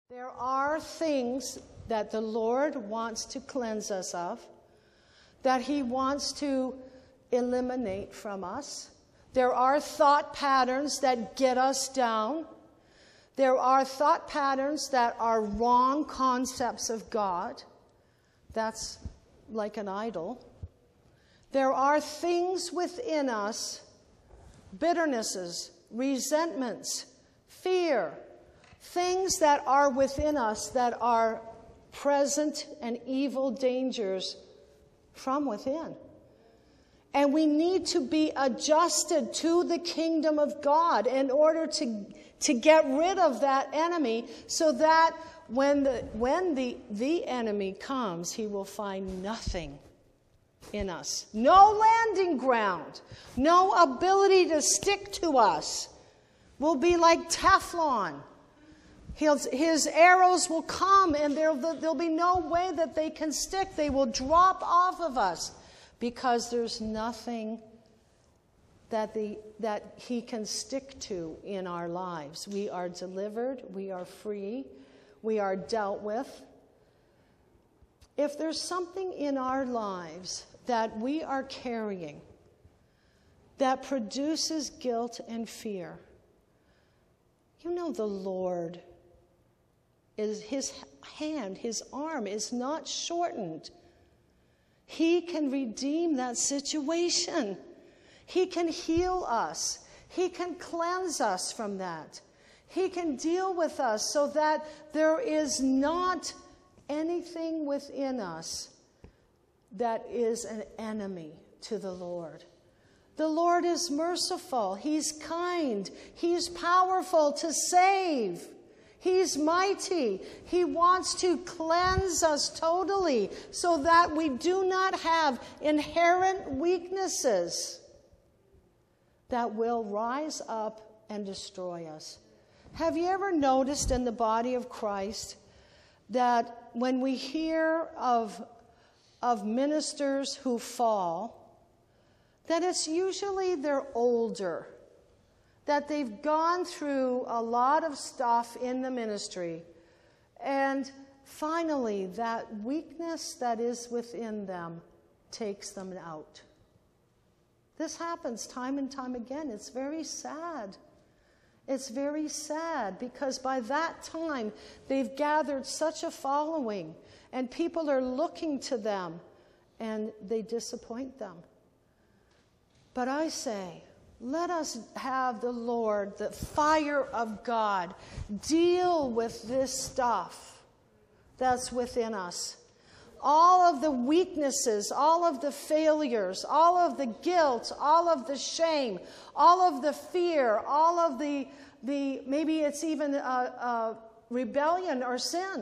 There are things that the Lord wants to cleanse us of, that He wants to eliminate from us. There are thought patterns that get us down. There are thought patterns that are wrong concepts of God. That's like an idol. There are things within us, bitternesses, resentments, fear, things that are within us that are present and evil dangers from within. And we need to be adjusted to the kingdom of God in order to get rid of that enemy, so that when the enemy comes, he will find nothing in us. No landing ground, no ability to stick to us. We'll be like Teflon. His arrows will come and there'll be no way that they can stick. They will drop off of us because there's nothing that he can stick to in our lives. We are delivered. We are free. We are dealt with. If there's something in our lives that we are carrying that produces guilt and fear, you know the Lord is His hand, His arm is not shortened. He can redeem that situation. He can heal us. He can cleanse us from that. He can deal with us so that there is not anything within us that is an enemy to the Lord. The Lord is merciful. He's kind. He's powerful to save. He's mighty. He wants to cleanse us totally so that we do not have inherent weaknesses that will rise up and destroy us. Have you ever noticed in the body of Christ that when we hear of ministers who fall, that it's usually they're older, that they've gone through a lot of stuff in the ministry, and finally that weakness that is within them takes them out. This happens time and time again. It's very sad. It's very sad because by that time they've gathered such a following and people are looking to them and they disappoint them. But I say, let us have the Lord, the fire of God, deal with this stuff that's within us. All of the weaknesses, all of the failures, all of the guilt, all of the shame, all of the fear, all of the maybe it's even a rebellion or sin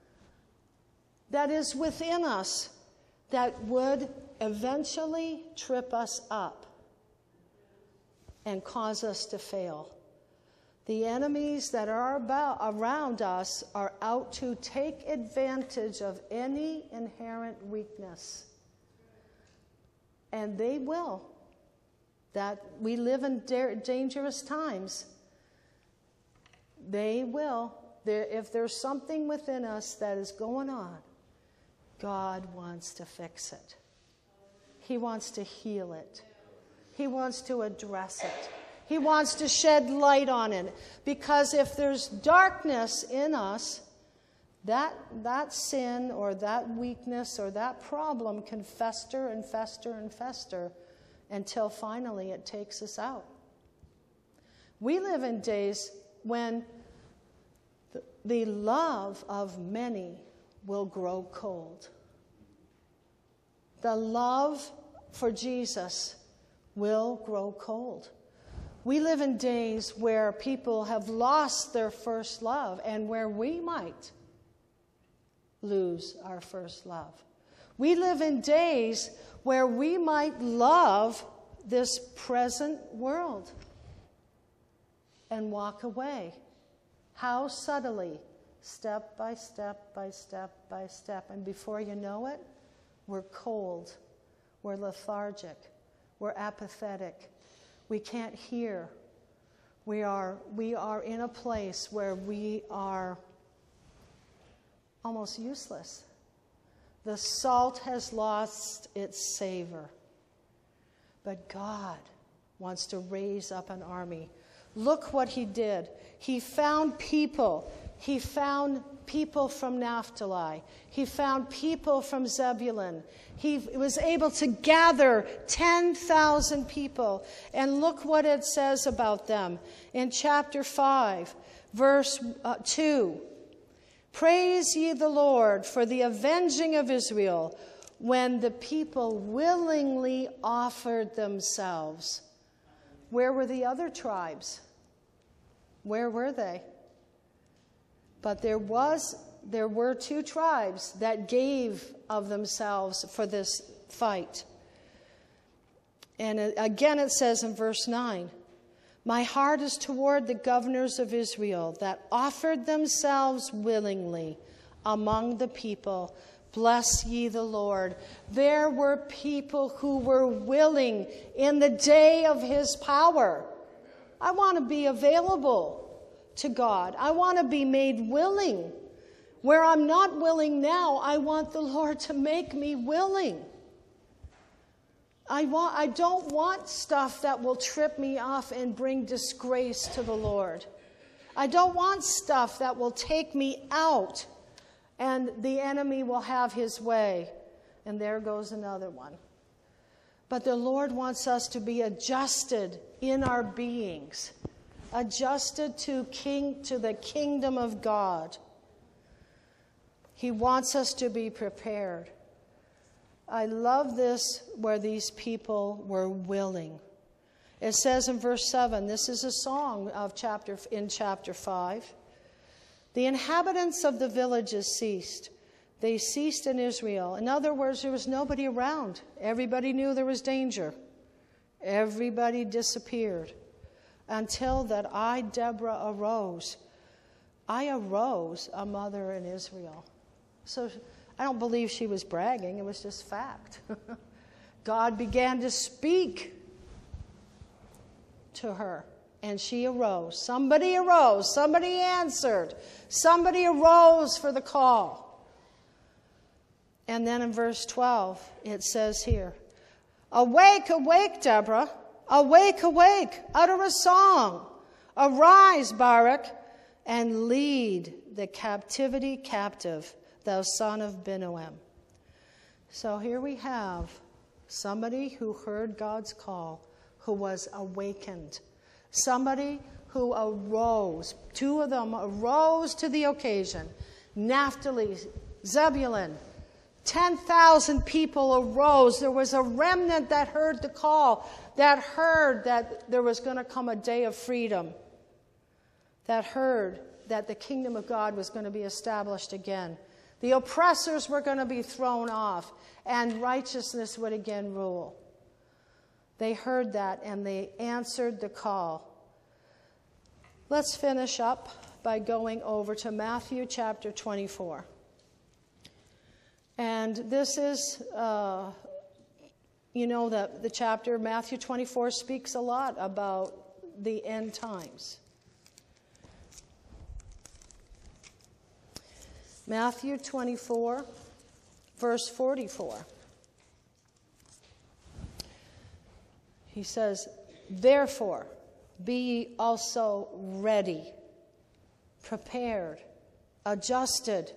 that is within us that would eventually trip us up and cause us to fail. The enemies that are around us are out to take advantage of any inherent weakness. And they will. That we live in dangerous times. They will. If there's something within us that is going on, God wants to fix it. He wants to heal it. He wants to address it. He wants to shed light on it. Because if there's darkness in us, that sin or that weakness or that problem can fester and fester and fester until finally it takes us out. We live in days when the love of many will grow cold. The love for Jesus will grow cold. We live in days where people have lost their first love and where we might lose our first love. We live in days where we might love this present world and walk away. How subtly, step by step by step by step. And before you know it, we're cold, we're lethargic, we're apathetic. We can't hear. We are in a place where we are almost useless. The salt has lost its savor. But God wants to raise up an army. Look what he did. He found people. He found people from Naphtali. He found people from Zebulun. He was able to gather 10,000 people. And look what it says about them in chapter 5, verse 2. Praise ye the Lord for the avenging of Israel, when the people willingly offered themselves. Where were the other tribes? Where were they? But there were 2 tribes that gave of themselves for this fight. And again it says in verse 9, my heart is toward the governors of Israel that offered themselves willingly among the people. Bless ye the Lord. There were people who were willing in the day of his power. I want to be available to God. I want to be made willing. Where I'm not willing now, I want the Lord to make me willing. I don't want stuff that will trip me off and bring disgrace to the Lord. I don't want stuff that will take me out and the enemy will have his way. And there goes another one. But the Lord wants us to be adjusted in our beings, adjusted to the kingdom of God. He wants us to be prepared. I love this where these people were willing. It says in verse 7, this is a song in chapter 5. The inhabitants of the villages ceased. They ceased in Israel. In other words, there was nobody around. Everybody knew there was danger. Everybody disappeared. Until that I, Deborah, arose. I arose a mother in Israel. So I don't believe she was bragging. It was just fact. God began to speak to her, and she arose. Somebody arose. Somebody answered. Somebody arose for the call. And then in verse 12, it says here, awake, awake, Deborah. Awake, awake. Utter a song. Arise, Barak, and lead the captivity captive, thou son of Binuem. So here we have somebody who heard God's call, who was awakened. Somebody who arose. 2 of them arose to the occasion. Naphtali, Zebulun, 10,000 people arose. There was a remnant that heard the call, that heard that there was going to come a day of freedom, that heard that the kingdom of God was going to be established again. The oppressors were going to be thrown off, and righteousness would again rule. They heard that, and they answered the call. Let's finish up by going over to Matthew chapter 24. And this is, the chapter, Matthew 24, speaks a lot about the end times. Matthew 24, verse 44. He says, therefore, be ye also ready, prepared, adjusted,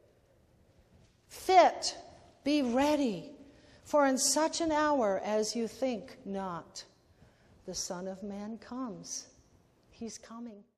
fit, be ready, for in such an hour as you think not, the Son of Man comes. He's coming.